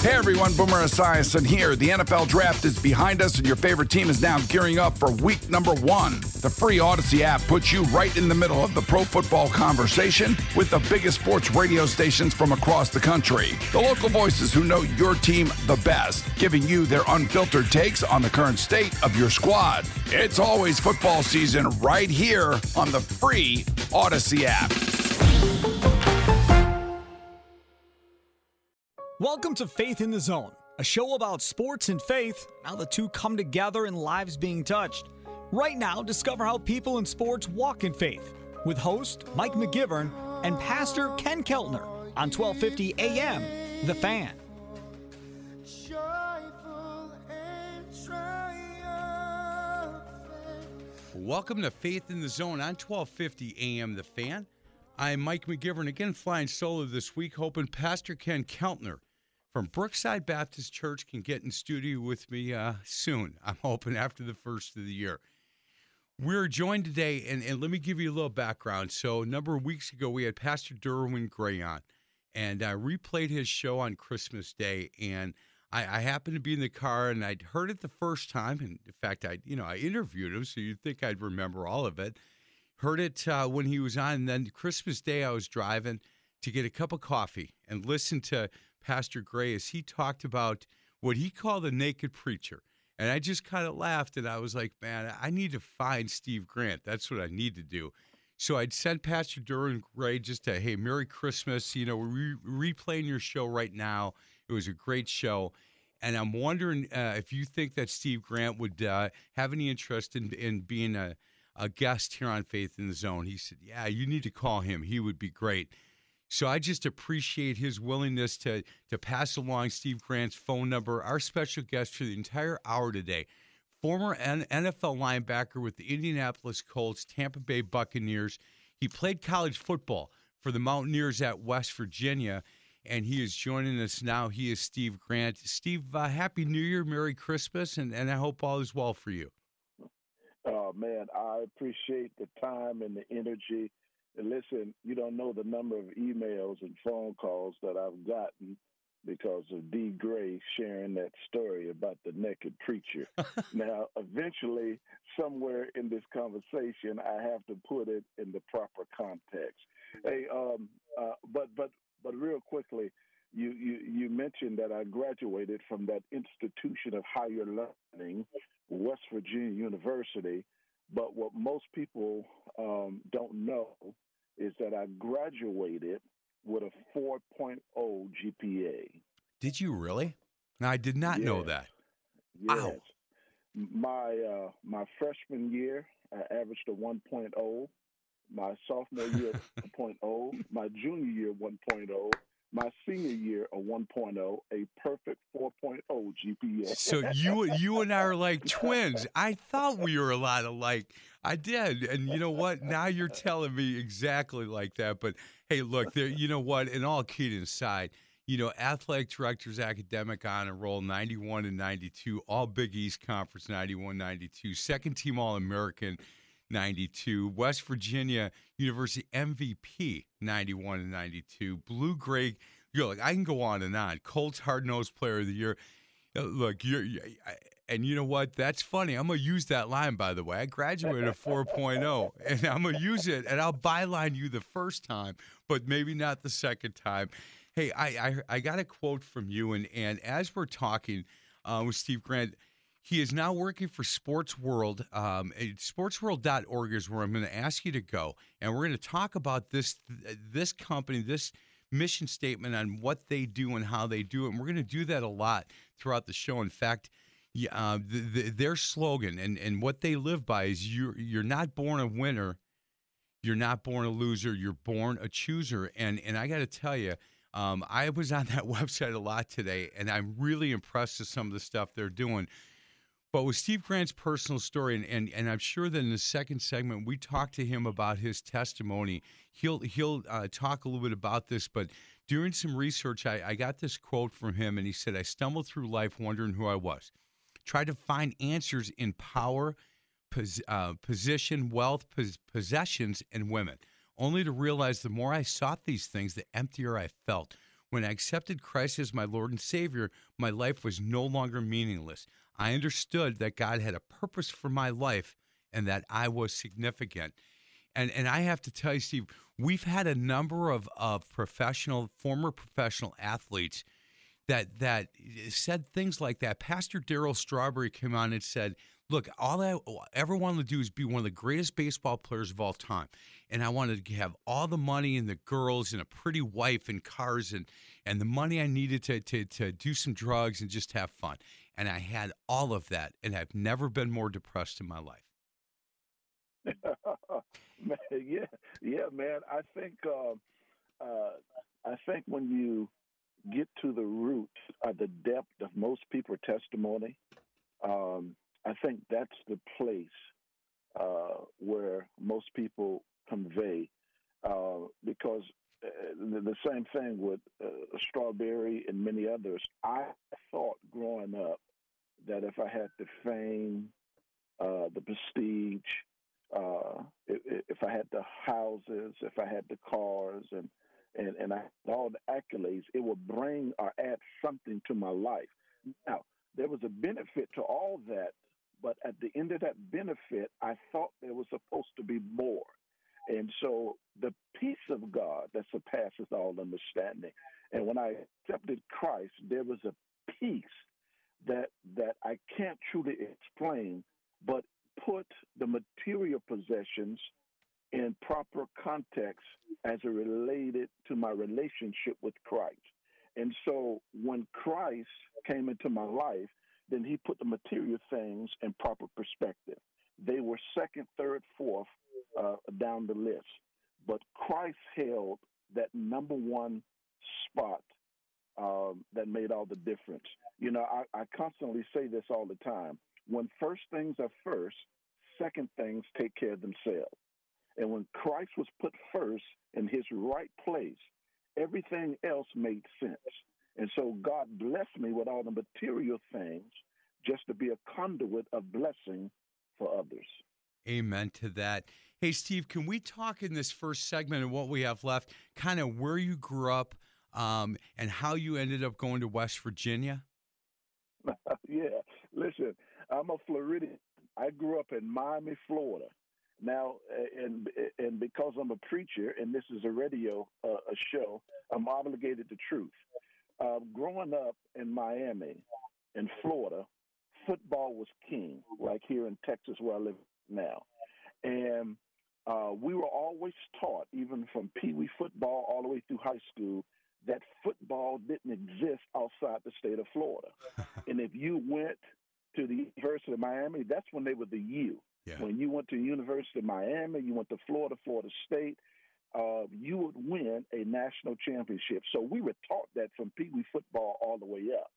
Hey everyone, Boomer Esiason here. The NFL Draft is behind us and your favorite team is now gearing up for week number 1. The free Odyssey app puts you right in the middle of the pro football conversation with the biggest sports radio stations from across the country. The local voices who know your team the best, giving you their unfiltered takes on the current state of your squad. It's always football season right here on the free Odyssey app. Welcome to Faith in the Zone, a show about sports and faith, how the two come together and lives being touched. Right now, discover how people in sports walk in faith with host Mike McGivern and Pastor Ken Keltner on 1250 AM, The Fan. Welcome to Faith in the Zone on 1250 AM, The Fan. I'm Mike McGivern, again flying solo this week, hoping Pastor Ken Keltner from Brookside Baptist Church can get in studio with me soon. I'm hoping after the first of the year. We're joined today, and let me give you a little background. So a number of weeks ago, we had Pastor Derwin Gray on, and I replayed his show on Christmas Day, and I happened to be in the car, and I'd heard it the first time, and in fact, I interviewed him, so you'd think I'd remember all of it. Heard it when he was on, and then Christmas Day, I was driving to get a cup of coffee and listen to Pastor Gray as he talked about what he called the naked preacher. And I just kind of laughed, and I was like, man, I need to find Steve Grant. That's what I need to do. So I'd sent Pastor Derwin Gray just a, hey, Merry Christmas. You know, we're replaying your show right now. It was a great show. And I'm wondering if you think that Steve Grant would have any interest in being a guest here on Faith in the Zone. He said, yeah, you need to call him. He would be great. So I just appreciate his willingness to pass along Steve Grant's phone number. Our special guest for the entire hour today, former NFL linebacker with the Indianapolis Colts, Tampa Bay Buccaneers. He played college football for the Mountaineers at West Virginia, and he is joining us now. He is Steve Grant. Steve, Happy New Year, Merry Christmas, and I hope all is well for you. Oh, man, I appreciate the time and the energy. And listen, you don't know the number of emails and phone calls that I've gotten because of D. Gray sharing that story about the naked preacher. Now, eventually, somewhere in this conversation, I have to put it in the proper context. Hey, but real quickly, you mentioned that I graduated from that institution of higher learning, West Virginia University. But what most people don't know is that I graduated with a 4.0 GPA. Did you really? No, I did not know that. Yes. Wow. My freshman year, I averaged a 1.0. My sophomore year, 1.0. My junior year, 1.0. My senior year, a 1.0, a perfect 4.0 GPA. So you and I are like twins. I thought we were a lot alike. I did. And you know what? Now you're telling me exactly like that. But, hey, look, there. You know what? And all kidding aside, athletic directors, academic honor roll, 91 and 92, all Big East Conference, 91, 92, second team All-American, 92, West Virginia University MVP, 91 and 92, Blue Gray. Look, I can go on and on. Colts Hard-Nosed Player of the Year. Look, and you know what? That's funny. I'm going to use that line, by the way. I graduated at 4.0, and I'm going to use it, and I'll byline you the first time, but maybe not the second time. Hey, I got a quote from you, and as we're talking with Steve Grant, he is now working for Sports World. Sportsworld.org is where I'm going to ask you to go, and we're going to talk about this company, this mission statement on what they do and how they do it. And we're going to do that a lot throughout the show. In fact, their slogan and what they live by is you're not born a winner, you're not born a loser, you're born a chooser. And I got to tell you, I was on that website a lot today, and I'm really impressed with some of the stuff they're doing. But with Steve Grant's personal story, and I'm sure that in the second segment we talk to him about his testimony. He'll talk a little bit about this, but doing some research, I got this quote from him, and he said, I stumbled through life wondering who I was. Tried to find answers in power, position, wealth, possessions, and women, only to realize the more I sought these things, the emptier I felt. When I accepted Christ as my Lord and Savior, my life was no longer meaningless. I understood that God had a purpose for my life and that I was significant. And I have to tell you, Steve, we've had a number of former professional athletes that said things like that. Pastor Darryl Strawberry came on and said, look, all I ever wanted to do is be one of the greatest baseball players of all time. And I wanted to have all the money and the girls and a pretty wife and cars and the money I needed to do some drugs and just have fun. And I had all of that, and I've never been more depressed in my life. Man, yeah, man. I think when you get to the root of the depth of most people's testimony, I think that's the place where most people convey, because the same thing with Strawberry and many others. I thought growing up that if I had the fame, the prestige, if I had the houses, if I had the cars, and I had all the accolades, it would bring or add something to my life. Now, there was a benefit to all that, but at the end of that benefit, I thought there was supposed to be more. And so the peace of God that surpasses all understanding. And when I accepted Christ, there was a peace that I can't truly explain, but put the material possessions in proper context as it related to my relationship with Christ. And so when Christ came into my life, then he put the material things in proper perspective. They were second, third, fourth down the list. But Christ held that number one spot that made all the difference. You know, I constantly say this all the time. When first things are first, second things take care of themselves. And when Christ was put first in his right place, everything else made sense. And so God blessed me with all the material things just to be a conduit of blessing for others. Amen to that. Hey, Steve, can we talk in this first segment and what we have left, kind of where you grew up and how you ended up going to West Virginia? Yeah, listen, I'm a Floridian. I grew up in Miami, Florida. Now, and because I'm a preacher and this is a radio a show, I'm obligated to truth. Growing up in Miami, in Florida, football was king, like here in Texas where I live now. And we were always taught, even from Pee Wee football all the way through high school, that football didn't exist outside the state of Florida. And if you went to the University of Miami, that's when they were the U. Yeah. When you went to the University of Miami, you went to Florida State, you would win a national championship. So we were taught that from Pee Wee football all the way up.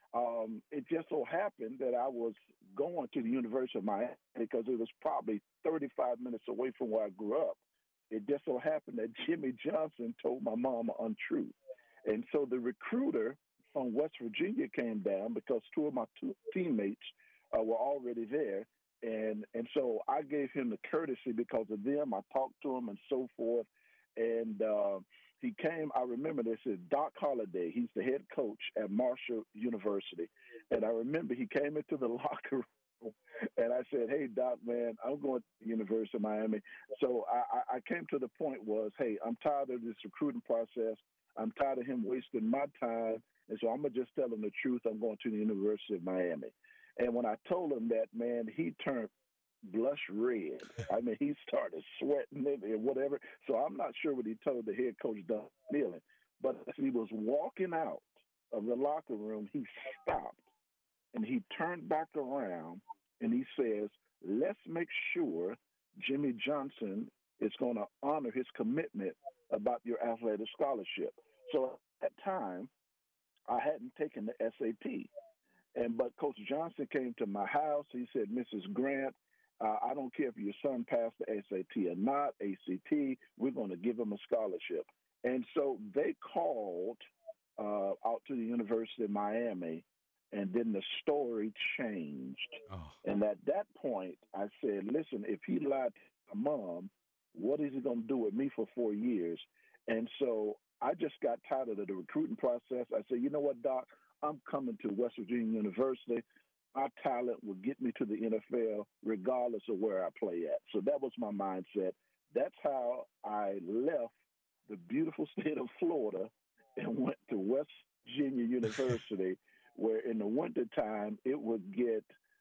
It just so happened that I was going to the University of Miami because it was probably 35 minutes away from where I grew up. It just so happened that Jimmy Johnson told my mom an untruth. And so the recruiter from West Virginia came down because two of my teammates were already there. And so I gave him the courtesy because of them. I talked to him and so forth. And he came, I remember this is Doc Holliday. He's the head coach at Marshall University. And I remember he came into the locker room and I said, hey, Doc, man, I'm going to the University of Miami. So I came to the point was, hey, I'm tired of this recruiting process. I'm tired of him wasting my time. And so I'm going to just tell him the truth. I'm going to the University of Miami. And when I told him that, man, he turned blush red. I mean, he started sweating and whatever. So I'm not sure what he told the head coach, Don Nealon. But as he was walking out of the locker room, he stopped and he turned back around and he says, let's make sure Jimmy Johnson is going to honor his commitment about your athletic scholarship. So at that time, I hadn't taken the SAT. But Coach Johnson came to my house. He said, Mrs. Grant, I don't care if your son passed the SAT or not, ACT, we're going to give him a scholarship. And so they called out to the University of Miami, and then the story changed. Oh. And at that point, I said, listen, if he lied to my mom, what is he going to do with me for 4 years? And so I just got tired of the recruiting process. I said, you know what, Doc? I'm coming to West Virginia University. My talent will get me to the NFL regardless of where I play at. So that was my mindset. That's how I left the beautiful state of Florida and went to West Virginia University, where in the wintertime it would get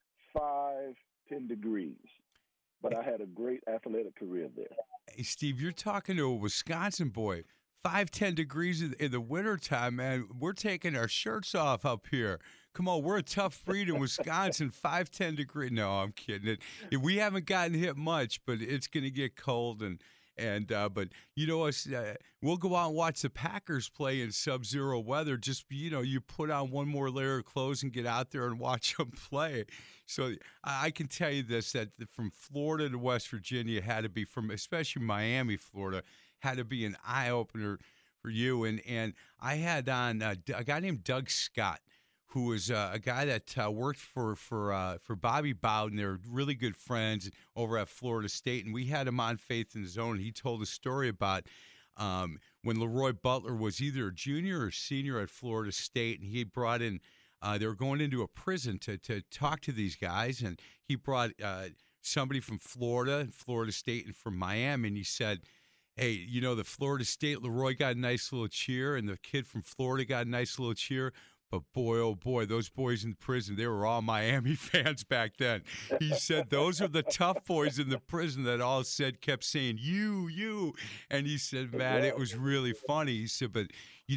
10 degrees. But I had a great athletic career there. Hey, Steve, you're talking to a Wisconsin boy. 10 degrees in the wintertime, man. We're taking our shirts off up here. Come on, we're a tough breed in Wisconsin. 10 degrees. No, I'm kidding. We haven't gotten hit much, but it's going to get cold. But you know us, we'll go out and watch the Packers play in sub-zero weather. Just you put on one more layer of clothes and get out there and watch them play. So I can tell you this: that from Florida to West Virginia had to be, from especially Miami, Florida, had to be an eye opener for you. And I had on a guy named Doug Scott, who was a guy that worked for Bobby Bowden. They're really good friends over at Florida State, and we had him on Faith in the Zone. He told a story about when Leroy Butler was either a junior or senior at Florida State, and he brought in they were going into a prison to talk to these guys, and he brought somebody from Florida and Florida State and from Miami, and he said, hey, the Florida State, Leroy got a nice little cheer, and the kid from Florida got a nice little cheer. But boy, oh boy, those boys in prison, they were all Miami fans back then. He said those are the tough boys in the prison that all kept saying, you. And he said, man, it was really funny. He said, but,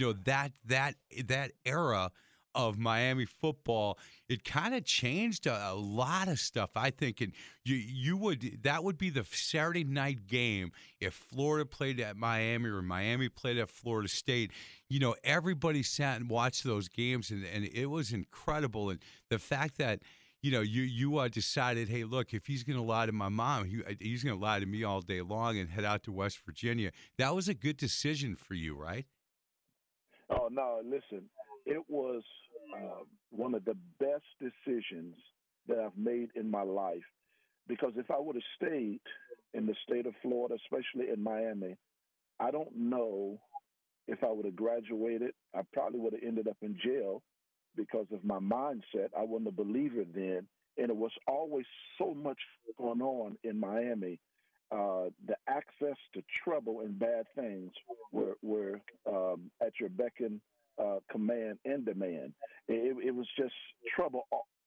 that era of Miami football, it kind of changed a lot of stuff, I think. And that would be the Saturday night game if Florida played at Miami or Miami played at Florida State. Everybody sat and watched those games, and it was incredible. And the fact that you decided, hey, look, if he's going to lie to my mom, he's going to lie to me all day long and head out to West Virginia. That was a good decision for you, right? Oh, no, listen, it was one of the best decisions that I've made in my life, because if I would have stayed in the state of Florida, especially in Miami, I don't know if I would have graduated. I probably would have ended up in jail because of my mindset. I wasn't a believer then, and it was always so much going on in Miami. The access to trouble and bad things were at your beck and command and demand. It was just trouble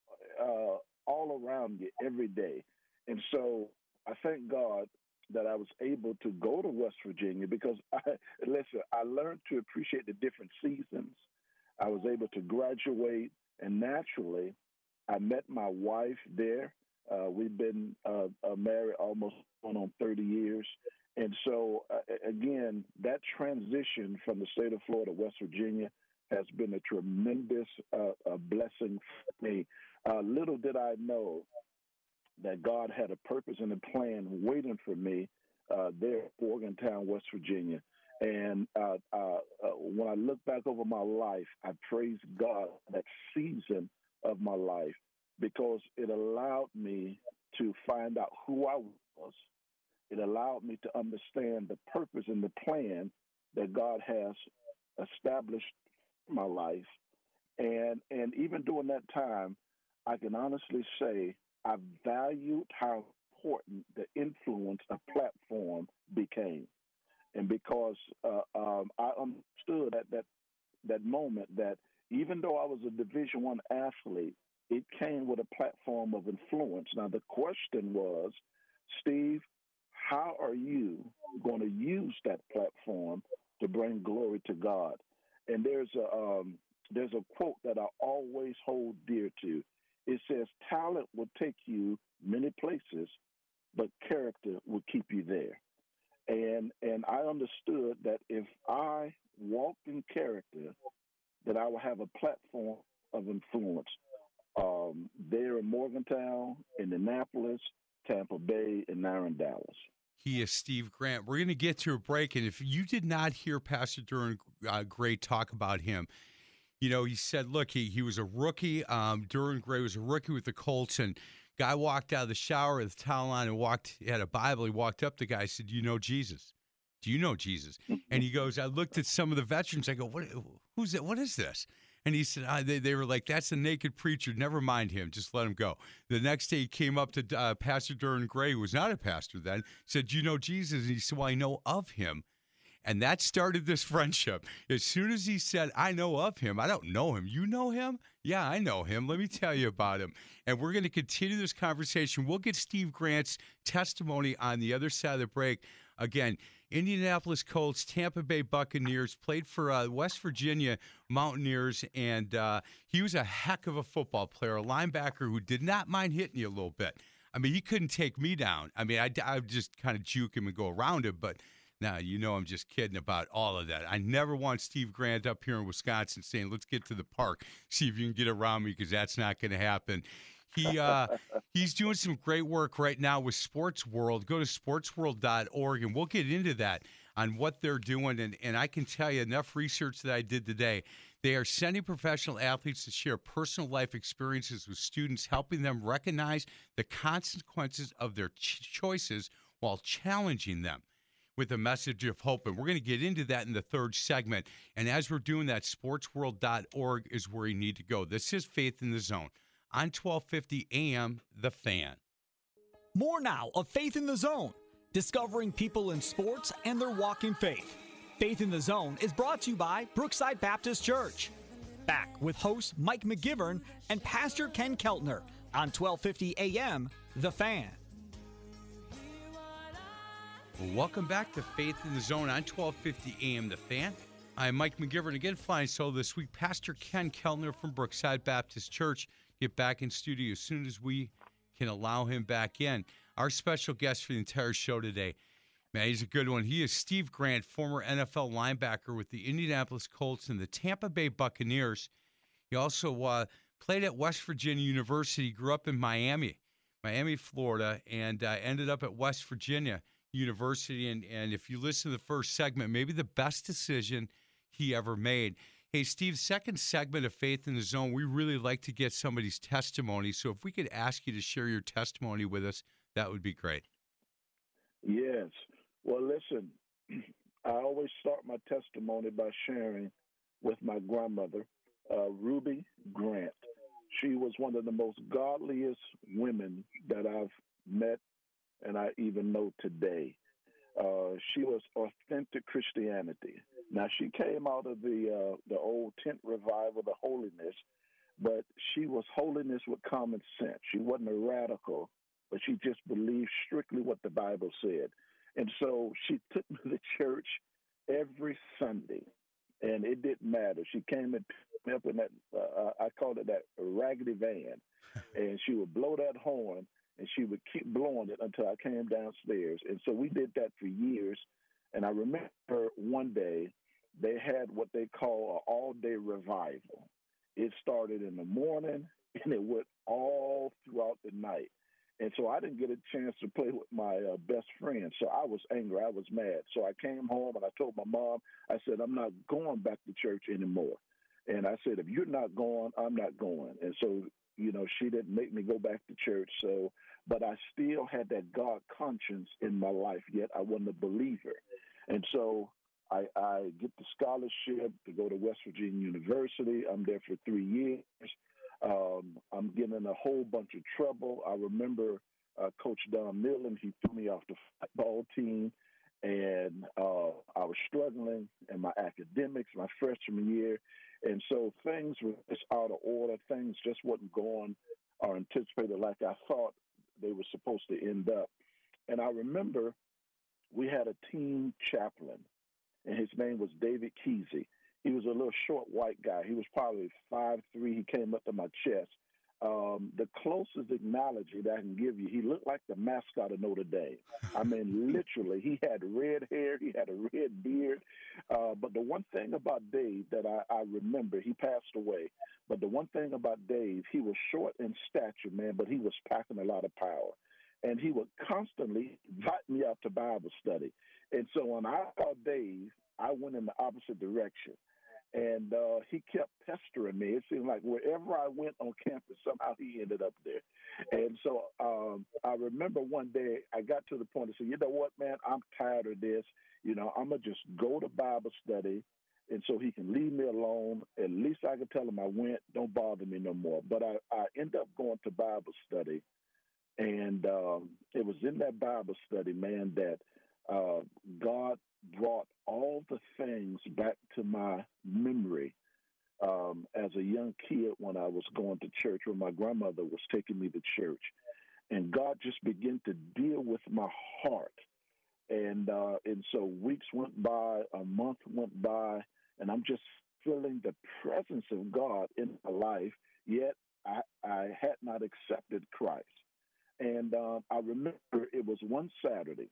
all around you every day. And so I thank God that I was able to go to West Virginia, because I learned to appreciate the different seasons. I was able to graduate, and naturally, I met my wife there. We've been married almost going on 30 years. And so, again, that transition from the state of Florida to West Virginia has been a tremendous blessing for me. Little did I know that God had a purpose and a plan waiting for me there in Morgantown, West Virginia. And when I look back over my life, I praise God for that season of my life, because it allowed me to find out who I was. It allowed me to understand the purpose and the plan that God has established in my life. And even during that time, I can honestly say I valued how important the influence a platform became. And because I understood at that moment that even though I was a Division I athlete, it came with a platform of influence. Now, the question was, Steve, how are you going to use that platform to bring glory to God? And there's a quote that I always hold dear to. It says, talent will take you many places, but character will keep you there. And I understood that if I walked in character, that I would have a platform of influence there in Morgantown, Indianapolis, Tampa Bay, and now in Dallas. He is Steve Grant. We're going to get to a break, and if you did not hear Pastor Duran Gray talk about him, he said, look, he was a rookie. Duran Gray was a rookie with the Colts, and guy walked out of the shower with a towel on and had a Bible. He walked up to the guy and said, "Do you know Jesus?" do you know Jesus? And he goes, I looked at some of the veterans. I go, who's that? What is this? And he said, they were like, that's a naked preacher. Never mind him. Just let him go. The next day he came up to Pastor Durham Gray, who was not a pastor then, said, do you know Jesus? And he said, well, I know of him. And that started this friendship. As soon as he said, I know of him, I don't know him. You know him? Yeah, I know him. Let me tell you about him. And we're going to continue this conversation. We'll get Steve Grant's testimony on the other side of the break. Again, Indianapolis Colts, Tampa Bay Buccaneers, played for West Virginia Mountaineers, and he was a heck of a football player, a linebacker who did not mind hitting you a little bit. I mean, he couldn't take me down. I mean, I would just kind of juke him and go around him, but now, you know I'm just kidding about all of that. I never want Steve Grant up here in Wisconsin saying, let's get to the park, see if you can get around me, because that's not going to happen. He's doing some great work right now with Sports World. Go to sportsworld.org, and we'll get into that on what they're doing. And I can tell you enough research that I did today. They are sending professional athletes to share personal life experiences with students, helping them recognize the consequences of their choices while challenging them with a message of hope. And we're going to get into that in the third segment. And as we're doing that, sportsworld.org is where you need to go. This is Faith in the Zone on 1250 AM, The Fan. More now of Faith in the Zone, discovering people in sports and their walk in faith. Faith in the Zone is brought to you by Brookside Baptist Church. Back with host Mike McGivern and Pastor Ken Keltner on 1250 AM, The Fan. Welcome back to Faith in the Zone on 1250 AM, The Fan. I'm Mike McGivern, again flying solo this week. Pastor Ken Keltner from Brookside Baptist Church. Get back in studio as soon as we can allow him back in. Our special guest for the entire show today, man, he's a good one. He is Steve Grant, former NFL linebacker with the Indianapolis Colts and the Tampa Bay Buccaneers. He also played at West Virginia University, grew up in Miami, Florida, and ended up at West Virginia University. And if you listen to the first segment, maybe the best decision he ever made. Hey, Steve, second segment of Faith in the Zone, we really like to get somebody's testimony. So if we could ask you to share your testimony with us, that would be great. Yes. Well, listen, I always start my testimony by sharing with my grandmother, Ruby Grant. She was one of the most godliest women that I've met and I even know today. She was authentic Christianity. Now, she came out of the old tent revival, the holiness, but she was holiness with common sense. She wasn't a radical, but she just believed strictly what the Bible said. And so she took me to church every Sunday, and it didn't matter. She came and picked me up in that, I called it that raggedy van, and she would blow that horn, and she would keep blowing it until I came downstairs. And so we did that for years. And I remember one day they had what they call an all-day revival. It started in the morning, and it went all throughout the night. And so I didn't get a chance to play with my best friend. So I was angry. I was mad. So I came home, and I told my mom, I said, I'm not going back to church anymore. And I said, if you're not going, I'm not going. And so, she didn't make me go back to church. So, but I still had that God conscience in my life, yet I wasn't a believer. And so I get the scholarship to go to West Virginia University. I'm there for 3 years. I'm getting in a whole bunch of trouble. I remember Coach Don Millen, he threw me off the football team, and I was struggling in my academics my freshman year. And so things were just out of order. Things just wasn't going or anticipated like I thought they were supposed to end up. And I remember we had a team chaplain, and his name was David Kesey. He was a little short white guy. He was probably 5'3". He came up to my chest. The closest analogy that I can give you, he looked like the mascot of Notre Dame. I mean, literally, he had red hair. He had a red beard. But the one thing about Dave that I remember, he passed away. But the one thing about Dave, he was short in stature, man, but he was packing a lot of power. And he would constantly invite me out to Bible study. And so when I saw Dave, I went in the opposite direction. And he kept pestering me. It seemed like wherever I went on campus, somehow he ended up there. And so I remember one day I got to the point and said, you know what, man, I'm tired of this. I'm going to just go to Bible study, and so he can leave me alone. At least I can tell him I went. Don't bother me no more. But I end up going to Bible study, and it was in that Bible study, man, that God brought all the things back to my memory as a young kid when I was going to church, when my grandmother was taking me to church. And God just began to deal with my heart. And so weeks went by, a month went by, and I'm just feeling the presence of God in my life, yet I had not accepted Christ. And I remember it was one Saturday,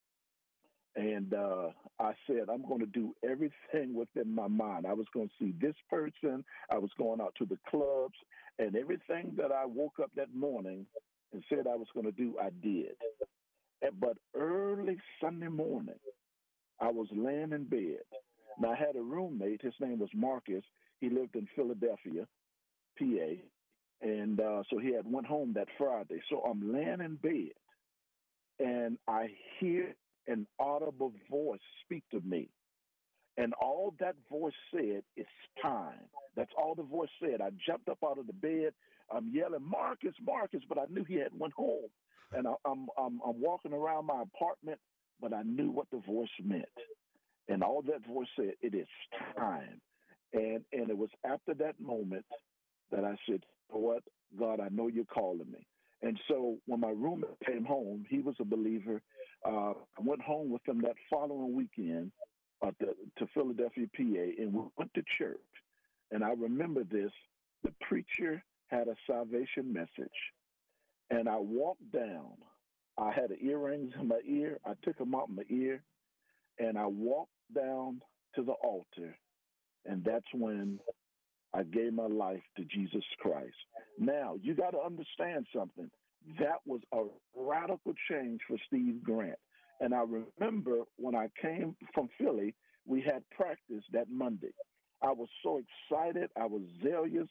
and I said, I'm going to do everything within my mind. I was going to see this person. I was going out to the clubs, and everything that I woke up that morning and said I was going to do, I did. But early Sunday morning, I was laying in bed. Now, I had a roommate. His name was Marcus. He lived in Philadelphia, PA. And so he had went home that Friday. So I'm laying in bed, and I hear an audible voice speak to me. And all that voice said, it's time. That's all the voice said. I jumped up out of the bed. I'm yelling, Marcus, Marcus, but I knew he had went home. And I'm walking around my apartment, but I knew what the voice meant. And all that voice said, it is time. And it was after that moment that I said, what, God, I know you're calling me. And so when my roommate came home, he was a believer. I went home with him that following weekend to Philadelphia, PA, and we went to church. And I remember this. The preacher had a salvation message. And I walked down. I had earrings in my ear. I took them out of my ear. And I walked down to the altar. And that's when I gave my life to Jesus Christ. Now, you got to understand something. That was a radical change for Steve Grant. And I remember when I came from Philly, we had practice that Monday. I was so excited. I was zealous.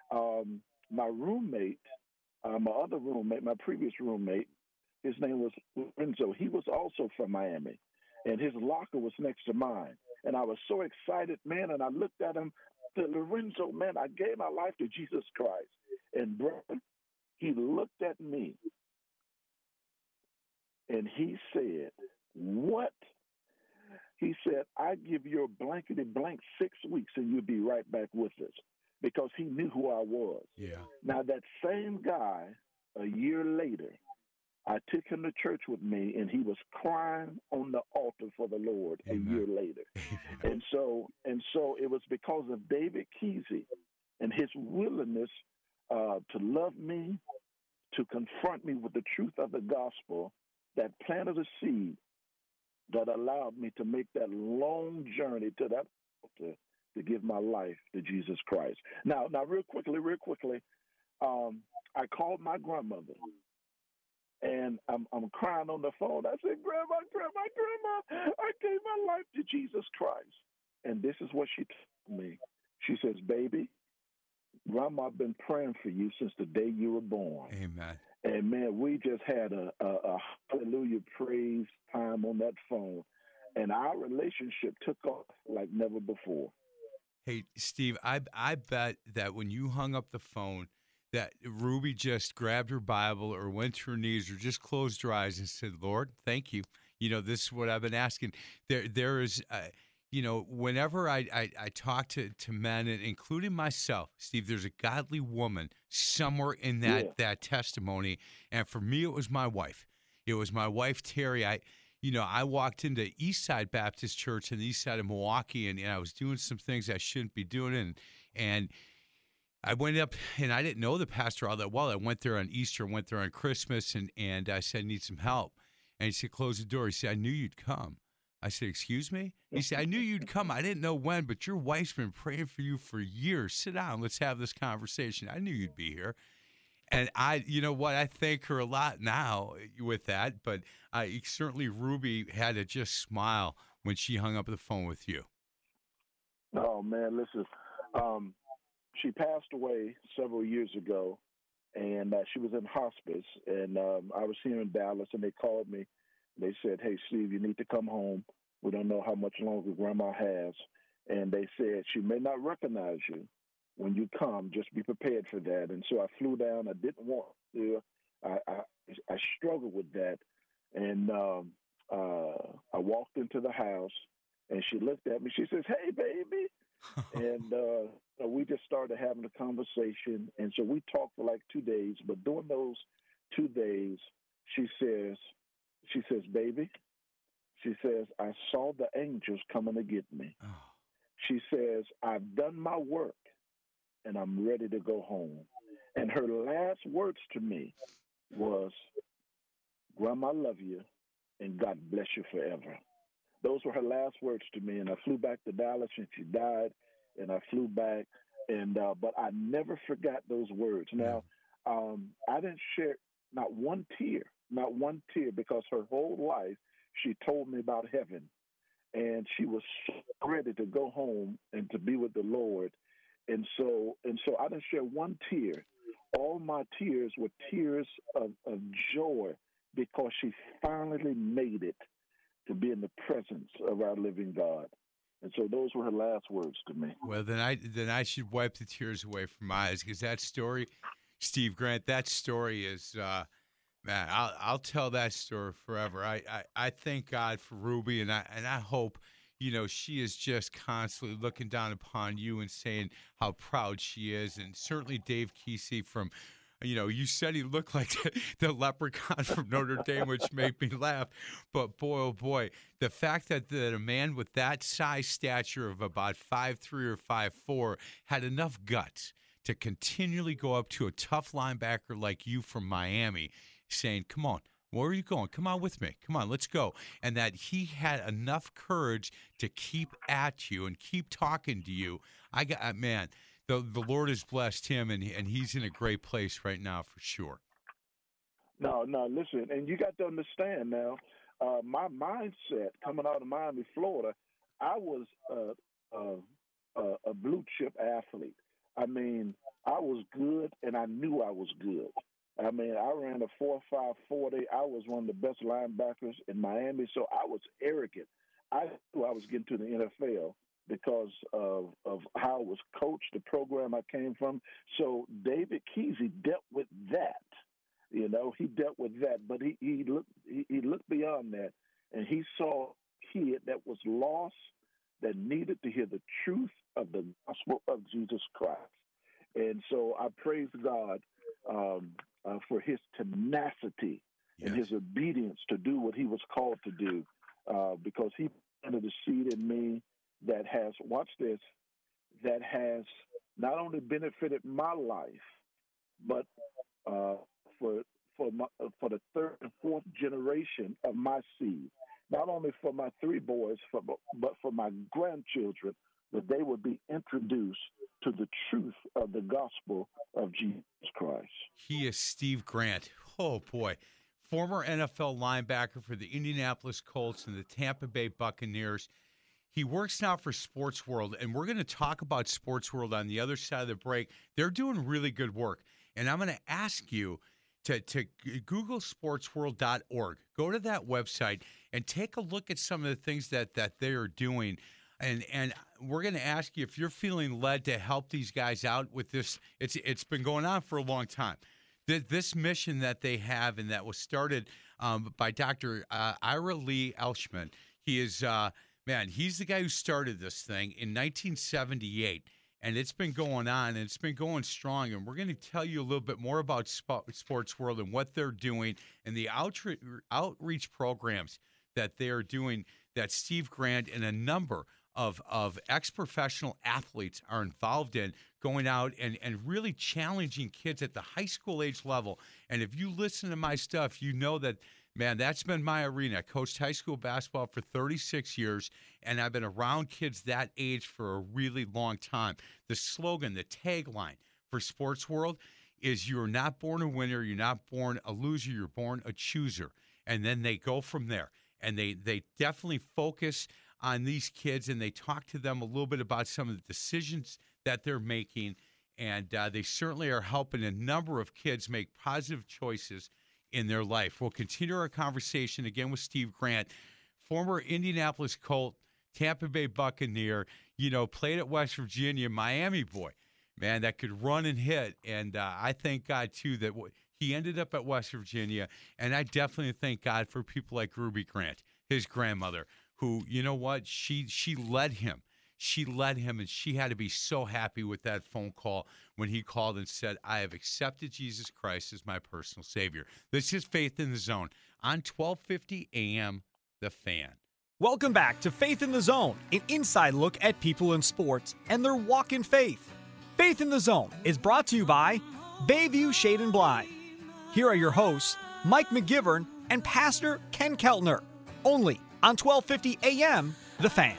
My roommate, my other roommate, my previous roommate, his name was Lorenzo. He was also from Miami, and his locker was next to mine. And I was so excited, man, and I looked at him, said, Lorenzo, man, I gave my life to Jesus Christ. And brother, he looked at me, and he said, what? He said, I give you a blankety blank 6 weeks, and you'll be right back with us, because he knew who I was. Yeah. Now, that same guy, a year later, I took him to church with me, and he was crying on the altar for the Lord. Amen. A year later. And so it was because of David Kesey and his willingness to love me, to confront me with the truth of the gospel, that planted a seed that allowed me to make that long journey to that altar to give my life to Jesus Christ. Now, real quickly, I called my grandmother. And I'm crying on the phone. I said, Grandma, I gave my life to Jesus Christ. And this is what she told me. She says, baby, Grandma been praying for you since the day you were born. Amen. And, man, we just had a hallelujah praise time on that phone. And our relationship took off like never before. Hey, Steve, I bet that when you hung up the phone, that Ruby just grabbed her Bible or went to her knees or just closed her eyes and said, Lord, thank you. This is what I've been asking. There is, whenever I talk to men, and including myself, Steve, there's a godly woman somewhere in that testimony. And for me, it was my wife. It was my wife, Terry. I walked into Eastside Baptist Church in the east side of Milwaukee, and I was doing some things I shouldn't be doing. And I went up, and I didn't know the pastor all that well. I went there on Easter, went there on Christmas, and I said, I need some help. And he said, close the door. He said, I knew you'd come. I said, excuse me? He said, I knew you'd come. I didn't know when, but your wife's been praying for you for years. Sit down. Let's have this conversation. I knew you'd be here. And you know what? I thank her a lot now with that, but certainly Ruby had to just smile when she hung up the phone with you. Oh, man, listen. She passed away several years ago, and she was in hospice. And I was here in Dallas, and they called me. They said, hey, Steve, you need to come home. We don't know how much longer Grandma has. And they said she may not recognize you when you come. Just be prepared for that. And so I flew down. I didn't want to. I struggled with that. And I walked into the house, and she looked at me. She says, "Hey, baby." And we just started having a conversation. And so we talked for like 2 days. But during those 2 days, she says, "Baby," she says, "I saw the angels coming to get me." Oh. She says, "I've done my work, and I'm ready to go home." And her last words to me was, "Grandma, I love you, and God bless you forever." Those were her last words to me. And I flew back to Dallas, and she died, and I flew back. But I never forgot those words. Now, I didn't shed not one tear, because her whole life she told me about heaven, and she was so ready to go home and to be with the Lord. And so I didn't shed one tear. All my tears were tears of joy, because she finally made it to be in the presence of our living God. And so those were her last words to me. Well, then I should wipe the tears away from my eyes, because that story, Steve Grant, that story is, man, I'll tell that story forever. I thank God for Ruby, and I hope, she is just constantly looking down upon you and saying how proud she is. And certainly Dave Kesey from, you said he looked like the leprechaun from Notre Dame, which made me laugh. But boy, oh boy, the fact that a man with that size stature of about 5'3" or 5'4" had enough guts to continually go up to a tough linebacker like you from Miami, saying, "Come on, where are you going? Come on with me. Come on, let's go." And that he had enough courage to keep at you and keep talking to you. Man, the Lord has blessed him, and he's in a great place right now for sure. No, listen, and you got to understand now, my mindset coming out of Miami, Florida, I was a blue chip athlete. I mean, I was good, and I knew I was good. I mean, I ran a 4.5 40. I was one of the best linebackers in Miami, so I was arrogant. I knew I was getting to the NFL because of how I was coached, the program I came from. So David Kesey dealt with that. He dealt with that, but he looked beyond that, and he saw a kid that was lost, that needed to hear the truth of the gospel of Jesus Christ. And so I praise God for his tenacity and his obedience to do what he was called to do, because he planted a seed in me that has, watch this, that has not only benefited my life, but for the third and fourth generation of my seed, not only for my 3 boys, but for my grandchildren, that they would be introduced to the truth of the gospel of Jesus Christ. He is Steve Grant. Oh, boy. Former NFL linebacker for the Indianapolis Colts and the Tampa Bay Buccaneers. He works now for Sports World, and we're going to talk about Sports World on the other side of the break. They're doing really good work, and I'm going to ask you to Google sportsworld.org. Go to that website and take a look at some of the things that they are doing. And we're going to ask you if you're feeling led to help these guys out with this. It's been going on for a long time. This mission that they have, and that was started by Dr. Ira Lee Elshman. He is, he's the guy who started this thing in 1978. And it's been going on, and it's been going strong. And we're going to tell you a little bit more about Sports World and what they're doing and the outreach programs that they are doing, that Steve Grant and a number of ex-professional athletes are involved in, going out and really challenging kids at the high school age level. And if you listen to my stuff, you know that, man, that's been my arena. I coached high school basketball for 36 years, and I've been around kids that age for a really long time. The slogan, the tagline for Sports World is, "You're not born a winner, you're not born a loser, you're born a chooser." And then they go from there. And they definitely focus on these kids, and they talk to them a little bit about some of the decisions that they're making. And they certainly are helping a number of kids make positive choices in their life. We'll continue our conversation again with Steve Grant, former Indianapolis Colt, Tampa Bay Buccaneer, played at West Virginia, Miami boy, man, that could run and hit. And I thank God, too, that he ended up at West Virginia. And I definitely thank God for people like Ruby Grant, his grandmother, who, you know what, she led him. She led him, and she had to be so happy with that phone call when he called and said, I have accepted Jesus Christ as my personal Savior. This is Faith in the Zone on 1250 AM, The Fan. Welcome back to Faith in the Zone, an inside look at people in sports and their walk in faith. Faith in the Zone is brought to you by Bayview Shade and Blind. Here are your hosts, Mike McGivern and Pastor Ken Keltner, only on 1250 AM, The Fan.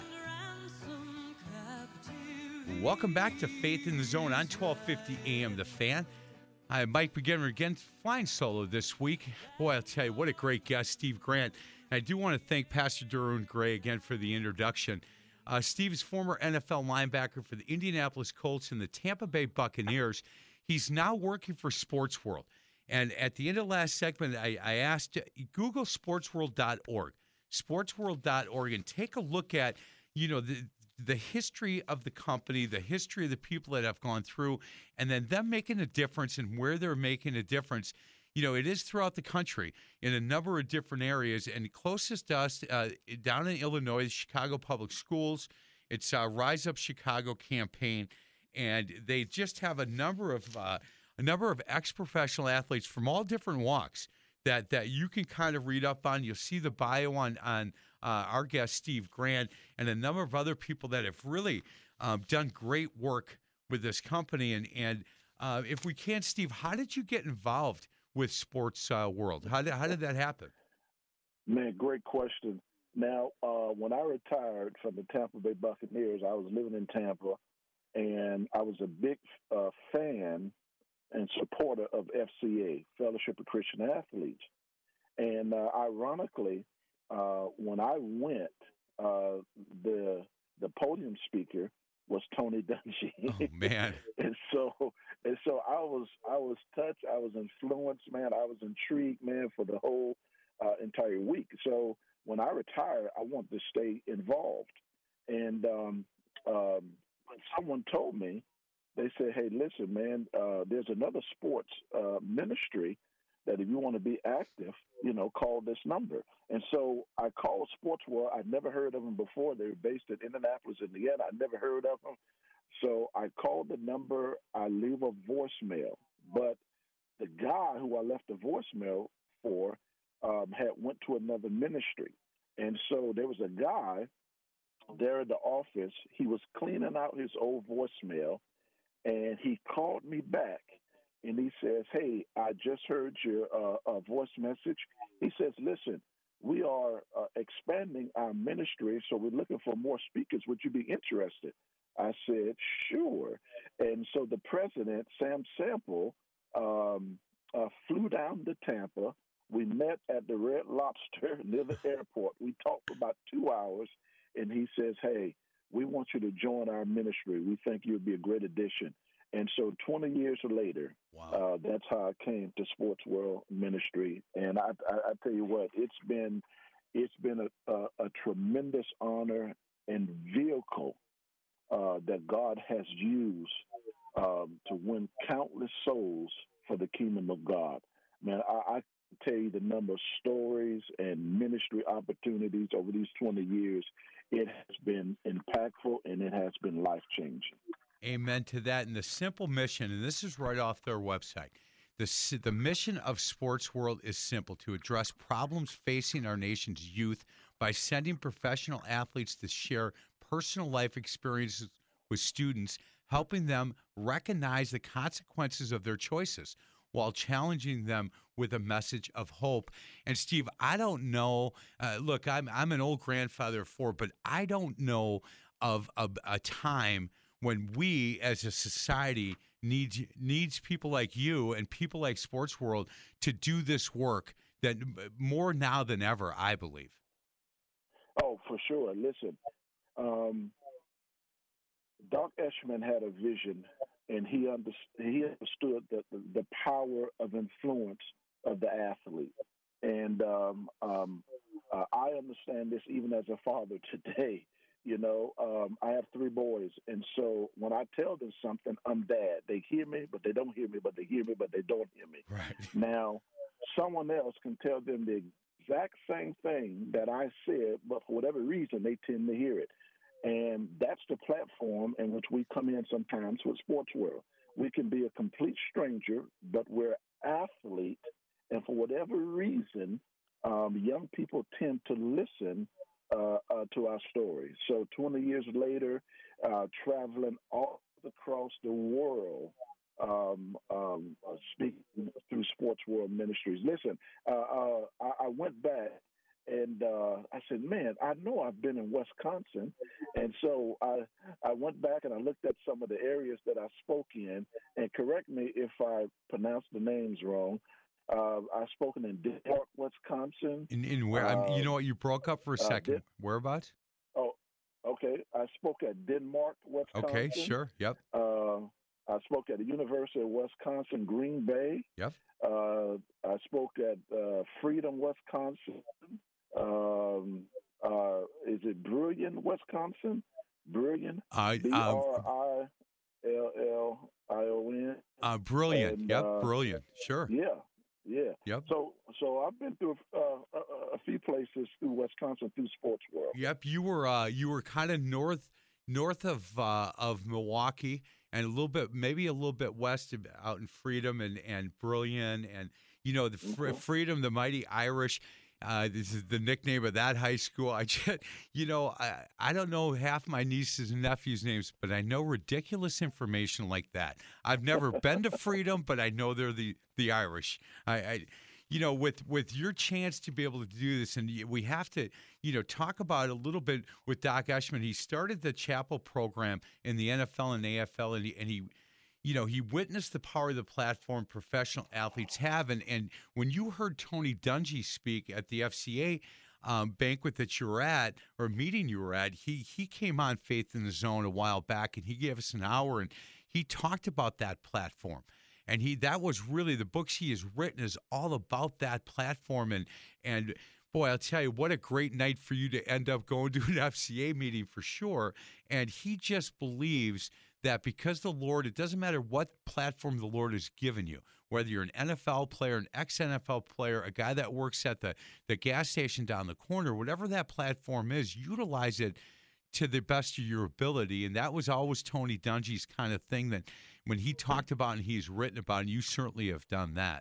Welcome back to Faith in the Zone on 1250 AM, The Fan. I'm Mike McGivern again, flying solo this week. Boy, I'll tell you, what a great guest, Steve Grant. And I do want to thank Pastor Darun Gray again for the introduction. Steve is former NFL linebacker for the Indianapolis Colts and the Tampa Bay Buccaneers. He's now working for Sports World. And at the end of the last segment, I asked, Google sportsworld.org, sportsworld.org, and take a look at, the history of the company, the history of the people that have gone through, and then them making a difference and where they're making a difference. It is throughout the country in a number of different areas, and closest to us, down in Illinois, the Chicago Public Schools, it's Rise Up Chicago campaign, and they just have a number of ex-professional athletes from all different walks that you can kind of read up on. You'll see the bio on our guest, Steve Grant, and a number of other people that have really done great work with this company. And if we can, Steve, how did you get involved with Sports World? How did that happen? Man, great question. Now, when I retired from the Tampa Bay Buccaneers, I was living in Tampa, and I was a big fan and supporter of FCA, Fellowship of Christian Athletes. And ironically, when I went, the podium speaker was Tony Dungy. Oh man! and so I was touched. I was influenced, man. I was intrigued, man, for the whole entire week. So when I retired, I wanted to stay involved. And when someone told me, they said, "Hey, listen, man, there's another sports ministry that if you want to be active, call this number." And so I called Sports World. I'd never heard of them before. They were based in Indianapolis, Indiana. I'd never heard of them. So I called the number. I leave a voicemail. But the guy who I left the voicemail for had went to another ministry. And so there was a guy there in the office. He was cleaning out his old voicemail, and he called me back. And he says, "Hey, I just heard your voice message." He says, "Listen, we are expanding our ministry, so we're looking for more speakers. Would you be interested?" I said, "Sure." And so the president, Sam Sample, flew down to Tampa. We met at the Red Lobster near the airport. We talked for about 2 hours, and he says, "Hey, we want you to join our ministry. We think you'd be a great addition." And so 20 years later, wow. That's how I came to Sports World Ministry. And I tell you what, it's been a tremendous honor and vehicle that God has used to win countless souls for the kingdom of God. Man, I tell you the number of stories and ministry opportunities over these 20 years. It has been impactful and it has been life-changing. Amen to that. And the simple mission, and this is right off their website, the mission of Sports World is simple: to address problems facing our nation's youth by sending professional athletes to share personal life experiences with students, helping them recognize the consequences of their choices while challenging them with a message of hope. And Steve, I don't know, look, I'm an old grandfather of four, but I don't know of a time when we as a society needs people like you and people like Sports World to do this work, that more now than ever, I believe. Oh, for sure. Listen, Doc Eshman had a vision, and he understood the power of influence of the athlete. And I understand this even as a father today. I have 3 boys, and so when I tell them something, I'm dad. They hear me, but they don't hear me, but they hear me, but they don't hear me. Right. Now, someone else can tell them the exact same thing that I said, but for whatever reason, they tend to hear it. And that's the platform in which we come in sometimes with Sports World. We can be a complete stranger, but we're athletes, and for whatever reason, young people tend to listen to our story. So 20 years later, traveling all across the world, speaking through Sports World Ministries. Listen, I went back and I said, man, I know I've been in Wisconsin. And so I went back and I looked at some of the areas that I spoke in, and correct me if I pronounce the names wrong. I've spoken in Denmark, Wisconsin. In where? You know what? You broke up for a second. Whereabouts? Oh, okay. I spoke at Denmark, Wisconsin. Okay, sure. Yep. I spoke at the University of Wisconsin, Green Bay. Yep. I spoke at Freedom, Wisconsin. Is it Brillion, Wisconsin? Brillion. Brillion. Brilliant. And, yep. Brilliant. Sure. Yeah. Yep. So I've been through a few places through Wisconsin through Sports World. Yep. You were kind of north of Milwaukee, and maybe a little bit west out in Freedom and Brilliant, and the Freedom, the Mighty Irish. This is the nickname of that high school. I don't know half my nieces and nephews' names, but I know ridiculous information like that. I've never been to Freedom, but I know they're the Irish. With your chance to be able to do this, and we have to, talk about it a little bit with Doc Eshman. He started the Chapel program in the NFL and AFL, and he witnessed the power of the platform professional athletes have. And when you heard Tony Dungy speak at the FCA banquet that you were at, or meeting you were at, he came on Faith in the Zone a while back, and he gave us an hour, and he talked about that platform. And that was really, the books he has written is all about that platform. And boy, I'll tell you, what a great night for you to end up going to an FCA meeting for sure. And he just believes that because the Lord, it doesn't matter what platform the Lord has given you, whether you're an NFL player, an ex-NFL player, a guy that works at the gas station down the corner, whatever that platform is, utilize it to the best of your ability. And that was always Tony Dungy's kind of thing that when he talked about and he's written about, and you certainly have done that.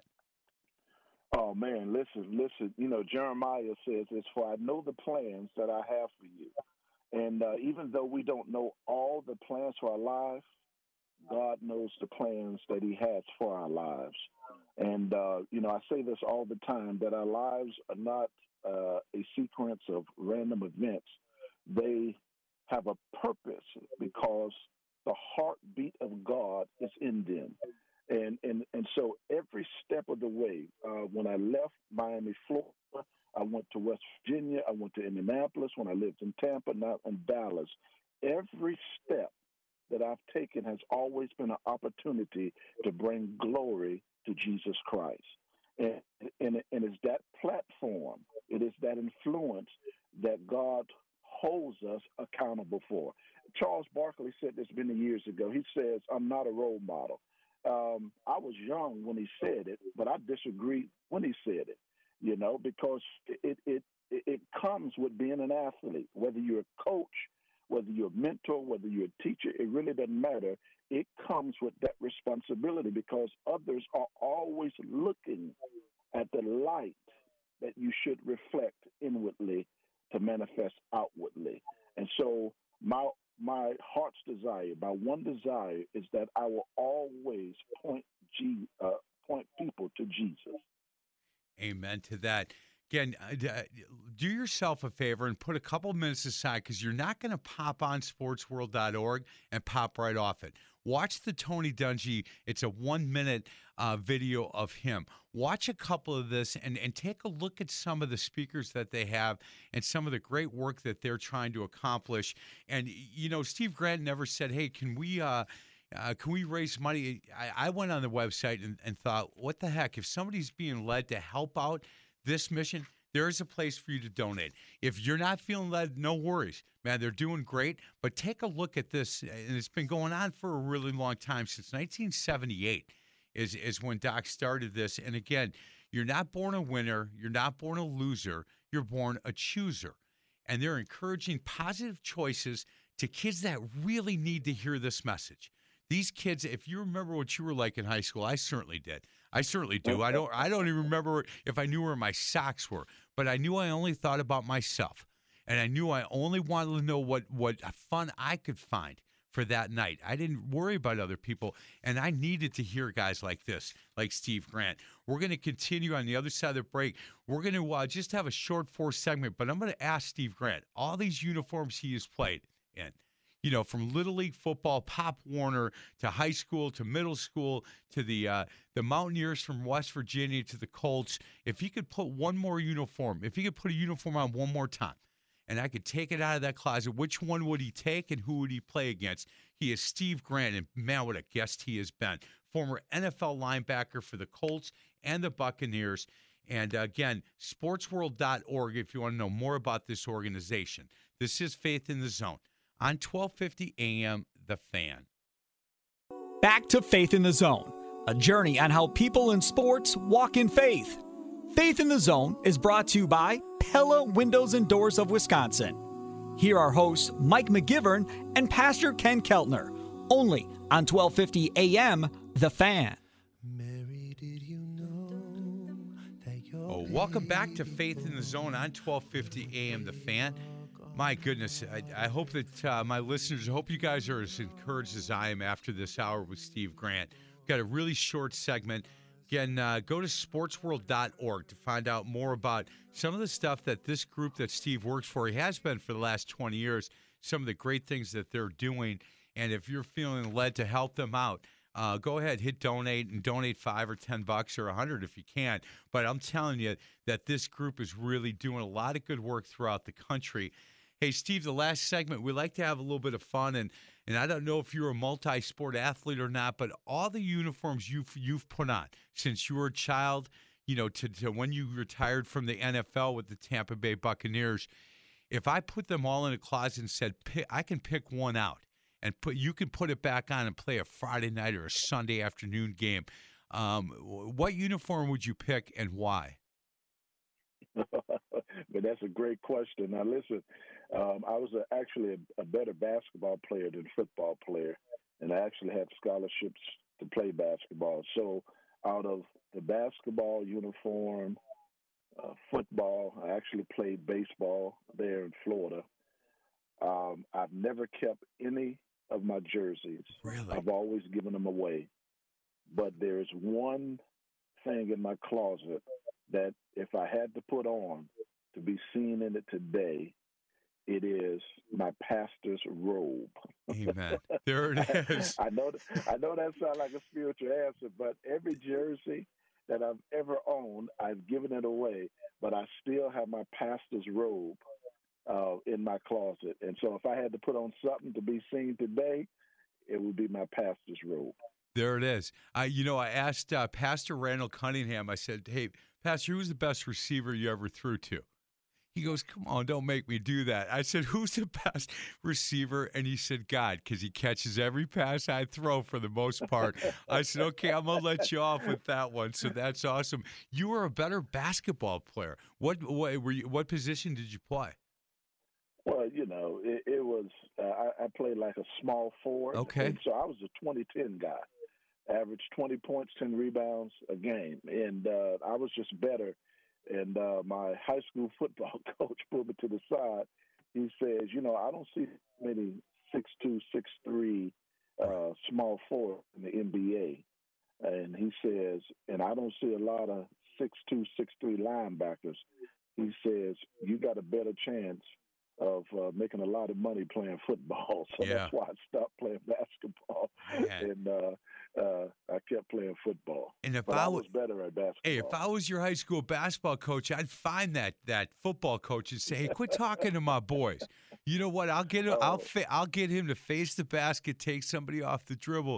Oh, man, listen. Jeremiah says, "It's for I know the plans that I have for you." And even though we don't know all the plans for our life, God knows the plans that he has for our lives. And, I say this all the time, that our lives are not a sequence of random events. They have a purpose because the heartbeat of God is in them. And so every step of the way, when I left Miami, Florida, I went to West Virginia, I went to Indianapolis, when I lived in Tampa, now in Dallas. Every step that I've taken has always been an opportunity to bring glory to Jesus Christ. And it's that platform, it is that influence that God holds us accountable for. Charles Barkley said this many years ago. He says, "I'm not a role model." I was young when he said it, but I disagreed when he said it, because it comes with being an athlete. Whether you're a coach, whether you're a mentor, whether you're a teacher, it really doesn't matter. It comes with that responsibility because others are always looking at the light that you should reflect inwardly to manifest outwardly. And so my heart's desire, my one desire, is that I will always point people to Jesus. Amen to that. Again, do yourself a favor and put a couple minutes aside, because you're not going to pop on sportsworld.org and pop right off it. Watch the Tony Dungy. It's a 1-minute video of him. Watch a couple of this and take a look at some of the speakers that they have and some of the great work that they're trying to accomplish. And, Steve Grant never said, hey, can we raise money? I went on the website and thought, what the heck? If somebody's being led to help out this mission, there's a place for you to donate. If you're not feeling led, no worries. Man, they're doing great. But take a look at this, and it's been going on for a really long time. Since 1978 is when Doc started this. And again, you're not born a winner. You're not born a loser. You're born a chooser. And they're encouraging positive choices to kids that really need to hear this message. These kids, if you remember what you were like in high school, I certainly did. I certainly do. I don't even remember if I knew where my socks were, but I knew I only thought about myself. And I knew I only wanted to know what fun I could find for that night. I didn't worry about other people, and I needed to hear guys like this, like Steve Grant. We're going to continue on the other side of the break. We're going to just have a short 4 segment, but I'm going to ask Steve Grant, all these uniforms he has played in, you know, from Little League football, Pop Warner, to high school, to middle school, to the Mountaineers from West Virginia, to the Colts. If he could put one more uniform, if he could put a uniform on one more time, and I could take it out of that closet, which one would he take and who would he play against? He is Steve Grant, and man, what a guest he has been. Former NFL linebacker for the Colts and the Buccaneers. And again, sportsworld.org if you want to know more about this organization. This is Faith in the Zone on 1250 AM, The Fan. Back to Faith in the Zone, a journey on how people in sports walk in faith. Faith in the Zone is brought to you by Pella Windows and Doors of Wisconsin. Here are hosts Mike McGivern and Pastor Ken Keltner, only on 1250 AM, The Fan. Welcome back to Faith in the Zone on 1250 AM, The Fan. My goodness, I hope that my listeners, I hope you guys are as encouraged as I am after this hour with Steve Grant. We've got a really short segment. Again, go to sportsworld.org to find out more about some of the stuff that this group that Steve works for, he has been for the last 20 years, some of the great things that they're doing. And if you're feeling led to help them out, go ahead, hit donate and donate $5 or $10 or $100 if you can. But I'm telling you that this group is really doing a lot of good work throughout the country. Hey, Steve, the last segment, we like to have a little bit of fun, and I don't know if you're a multi-sport athlete or not, but all the uniforms you've put on since you were a child, you know, to when you retired from the NFL with the Tampa Bay Buccaneers, if I put them all in a closet and said, I can pick one out, and you can put it back on and play a Friday night or a Sunday afternoon game, what uniform would you pick and why? But that's a great question. Now, listen, I was actually a better basketball player than football player, and I actually had scholarships to play basketball. So out of the basketball uniform, football, I actually played baseball there in Florida. I've never kept any of my jerseys. Really? I've always given them away. But there's one thing in my closet that if I had to put on to be seen in it today, it is my pastor's robe. Amen. There it is. I know that sounds like a spiritual answer, but every jersey that I've ever owned, I've given it away, but I still have my pastor's robe in my closet. And so if I had to put on something to be seen today, it would be my pastor's robe. There it is. I asked Pastor Randall Cunningham, I said, hey, Pastor, who's the best receiver you ever threw to? He goes, come on, don't make me do that. I said, who's the best receiver? And he said, God, because he catches every pass I throw for the most part. I said, okay, I'm going to let you off with that one. So that's awesome. You were a better basketball player. What position did you play? Well, it was I played like a small forward. Okay. And so I was a 20-10 guy, averaged 20 points, 10 rebounds a game. And I was just better. And my high school football coach pulled me to the side. He says, I don't see many 6'2", 6'3", small forward in the NBA. And he says, and I don't see a lot of 6'2", 6'3" linebackers. He says, you got a better chance of making a lot of money playing football. So that's why I stopped playing basketball. And I kept playing football. And if I was better at basketball. Hey, if I was your high school basketball coach, I'd find that football coach and say, hey, quit talking to my boys. You know what? I'll get him to face the basket, take somebody off the dribble.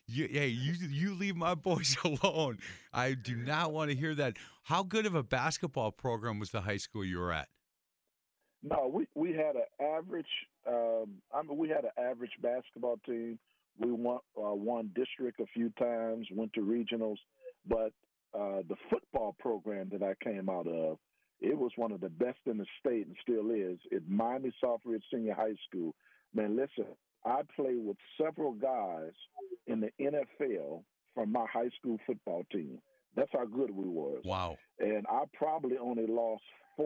You leave my boys alone. I do not want to hear that. How good of a basketball program was the high school you were at? No, we had an average. We had an average basketball team. We won district a few times, went to regionals, but the football program that I came out of, it was one of the best in the state and still is. At Miami Southridge Senior High School, man, listen, I played with several guys in the NFL from my high school football team. That's how good we was. Wow. And I probably only lost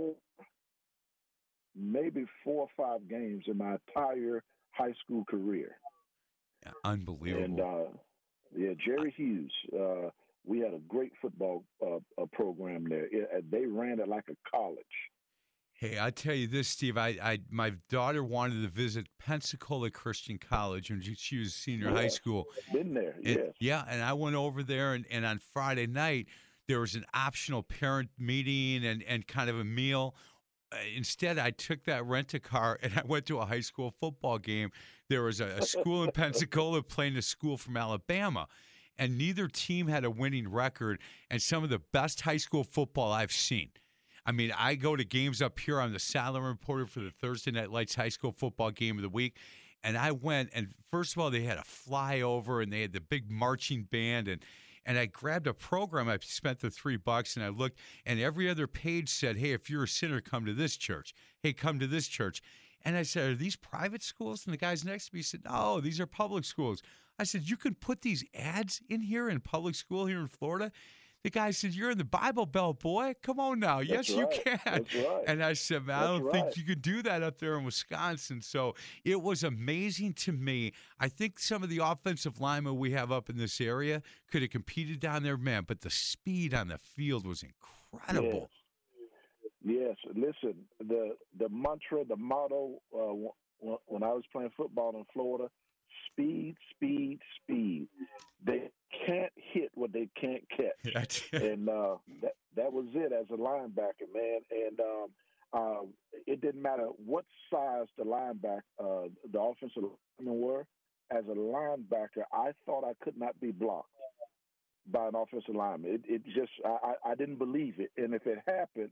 maybe 4 or 5 games in my entire high school career. Yeah, unbelievable. And Jerry Hughes, we had a great football program there. They ran it like a college. Hey, I tell you this, Steve. My daughter wanted to visit Pensacola Christian College when she was a senior high school. Been there, yes. Yes. Yeah, and I went over there, and on Friday night there was an optional parent meeting and kind of a meal. Instead, I took that rent-a-car and I went to a high school football game. There was a school in Pensacola playing a school from Alabama, and neither team had a winning record, and some of the best high school football I've seen. I mean, I go to games up here. I'm the sideline reporter for the Thursday Night Lights high school football game of the week, and I went, and first of all, they had a flyover, and they had the big marching band, and I grabbed a program. I spent the $3, and I looked, and every other page said, hey, if you're a sinner, come to this church. Hey, come to this church. And I said, are these private schools? And the guys next to me said, no, these are public schools. I said, you can put these ads in here in public school here in Florida? The guy said, you're in the Bible Belt, boy. Come on now. That's yes, right. you can. That's right. And I said, man, I don't think you could do that up there in Wisconsin. So it was amazing to me. I think some of the offensive linemen we have up in this area could have competed down there, man, but the speed on the field was incredible. Yes. Listen, the mantra, the motto when I was playing football in Florida, speed, speed, speed. They can't hit what they can't catch. And that was it as a linebacker, man. And it didn't matter what size the offensive linemen were. As a linebacker, I thought I could not be blocked by an offensive lineman. It just I didn't believe it. And if it happened,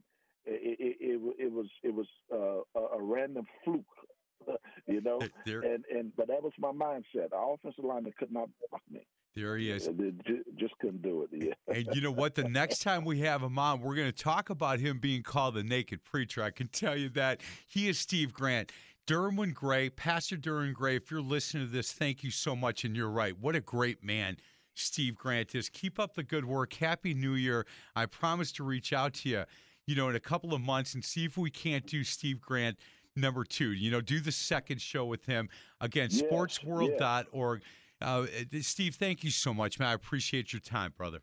it was a random fluke. You know, but that was my mindset. The offensive lineman could not block me. There he is. Just couldn't do it. Yeah. And you know what? The next time we have him on, we're going to talk about him being called the naked preacher. I can tell you that. He is Steve Grant. Derwin Gray, Pastor Derwin Gray, if you're listening to this, thank you so much. And you're right. What a great man Steve Grant is. Keep up the good work. Happy New Year. I promise to reach out to you, in a couple of months and see if we can't do Steve Grant number 2, do the second show with him. Again, sportsworld.org. Steve, thank you so much, man. I appreciate your time, brother.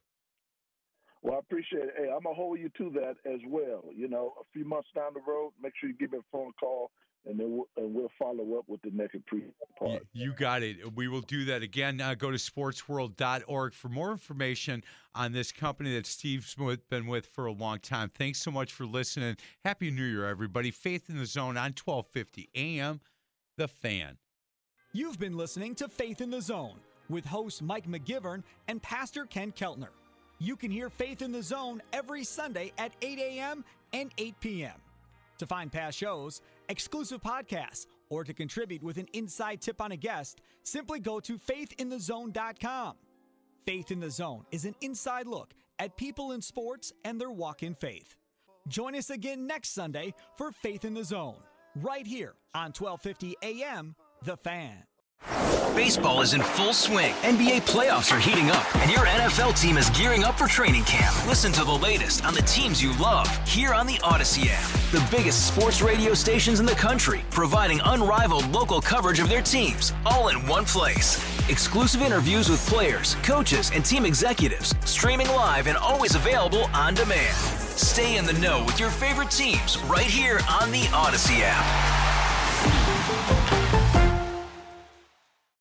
Well, I appreciate it. Hey, I'm going to hold you to that as well. A few months down the road, make sure you give me a phone call, and then we'll follow up with the naked preacher part. You got it. We will do that. Again, go to sportsworld.org for more information on this company that Steve's been with for a long time. Thanks so much for listening. Happy New Year, everybody. Faith in the Zone on 1250 AM, The Fan. You've been listening to Faith in the Zone with host Mike McGivern and Pastor Ken Keltner. You can hear Faith in the Zone every Sunday at 8 a.m. and 8 p.m. To find past shows, exclusive podcasts, or to contribute with an inside tip on a guest, simply go to faithinthezone.com. Faith in the Zone is an inside look at people in sports and their walk in faith. Join us again next Sunday for Faith in the Zone, right here on 1250 AM, The Fan. Baseball is in full swing. NBA playoffs are heating up, and your NFL team is gearing up for training camp. Listen to the latest on the teams you love here on the Odyssey app. The biggest sports radio stations in the country, providing unrivaled local coverage of their teams, all in one place. Exclusive interviews with players, coaches, and team executives, streaming live and always available on demand. Stay in the know with your favorite teams right here on the Odyssey app.